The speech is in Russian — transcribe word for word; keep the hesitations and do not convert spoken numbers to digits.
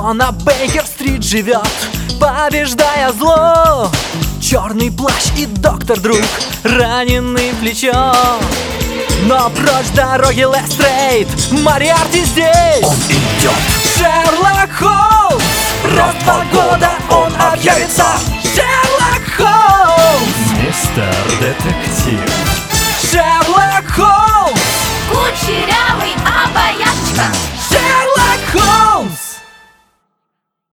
кто на Бейкер-стрит живет, побеждая зло. Черный плащ и доктор-друг, раненый в плечо. Но прочь дороги Лестрейд, Мориарти здесь. Он идет. Шерлок Холмс, раз в два года он объявится. Шерлок Холмс, Мистер Детектив. Шерлок